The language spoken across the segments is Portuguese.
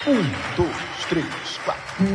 2, 3, 4.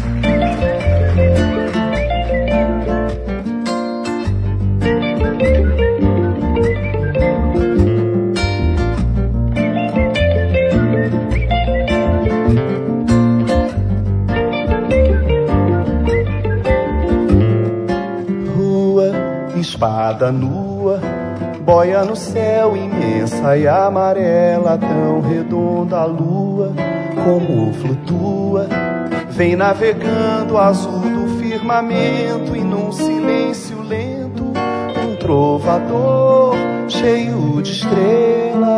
Rua, espada nua, boia no céu imensa e amarela, tão redonda a lua como flutua, vem navegando azul do firmamento e num silêncio lento, um trovador cheio de estrelas.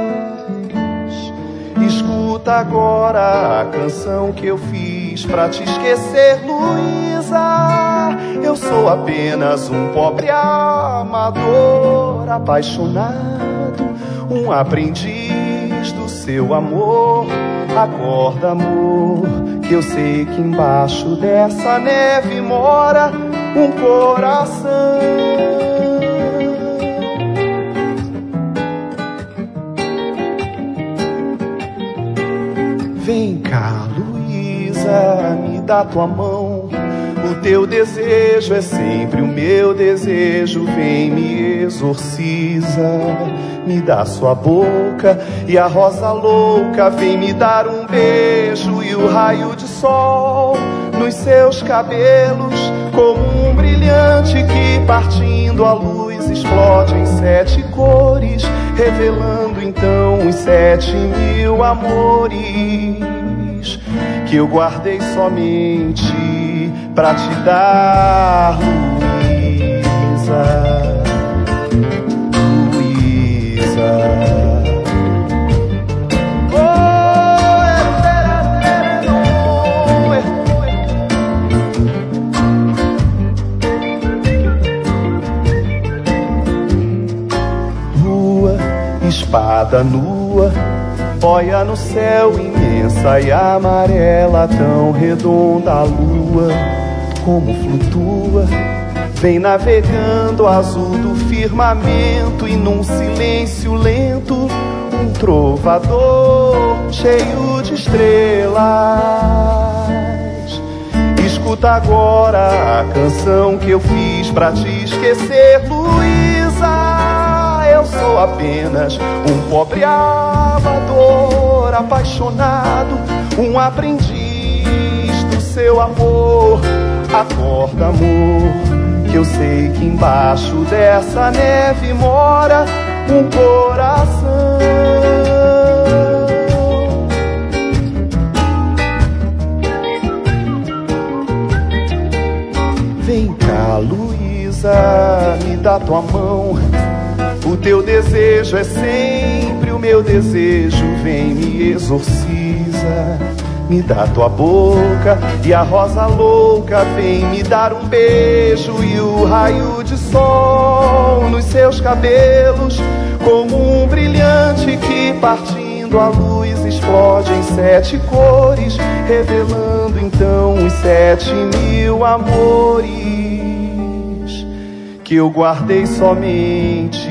Escuta agora a canção que eu fiz pra te esquecer, Luísa. Eu sou apenas um pobre amador apaixonado, um aprendiz do seu amor. Acorda, amor, que eu sei que embaixo dessa neve mora um coração. Vem cá, Luísa, me dá tua mão. O teu desejo é sempre o meu desejo. Vem, me exorciza, me dá sua boca e a rosa louca. Vem me dar um beijo e o raio de sol nos seus cabelos, como um brilhante que partindo a luz explode em 7 cores, revelando então os 7.000 amores que eu guardei somente pra te dar, Luísa. Luísa. Rua, espada nua, boia no céu imensa e amarela, tão redonda a lua como flutua, vem navegando azul do firmamento e num silêncio lento, um trovador cheio de estrelas. Escuta agora a canção que eu fiz pra te esquecer, Luísa. Eu sou apenas um pobre amador apaixonado, um aprendiz do seu amor. Acorda, amor, que eu sei que embaixo dessa neve mora um coração. Vem cá, Luísa, me dá tua mão. O teu desejo é sempre o meu desejo. Vem, me exorciza, me dá tua boca e a rosa louca. Vem me dar um beijo e o raio de sol nos seus cabelos, como um brilhante que partindo a luz explode em 7 cores, revelando então os 7.000 amores que eu guardei somente